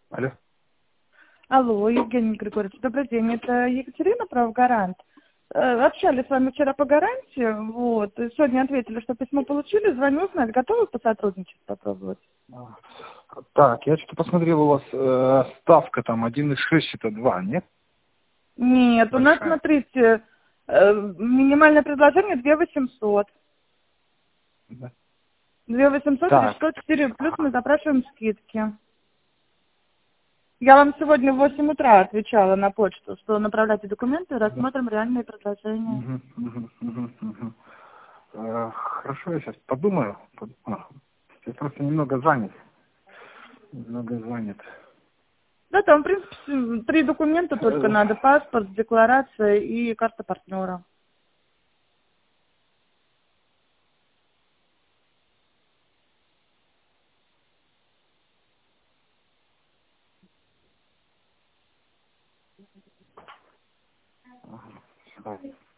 Алло. Алло, Евгений Григорьевич, добрый день. Это Екатерина, правгарант. Общались с вами вчера по гарантии, вот. И сегодня ответили, что письмо получили. Звоню узнать, готовы посотрудничать, попробовать? Так, я что-то посмотрел, у вас ставка там 1,6, это 2, нет? Нет, у нас, Большая. смотрите, минимальное предложение 2800. Да. 2800 или Так. 604, плюс мы запрашиваем скидки. Я вам сегодня в 8 утра отвечала на почту, что направляйте документы, Да. рассмотрим реальные предложения. Мгм. Хорошо, я сейчас подумаю. Я просто немного занят. Да, там, в принципе, 3 документа только Э, надо. Паспорт, декларация и карта партнера. ага,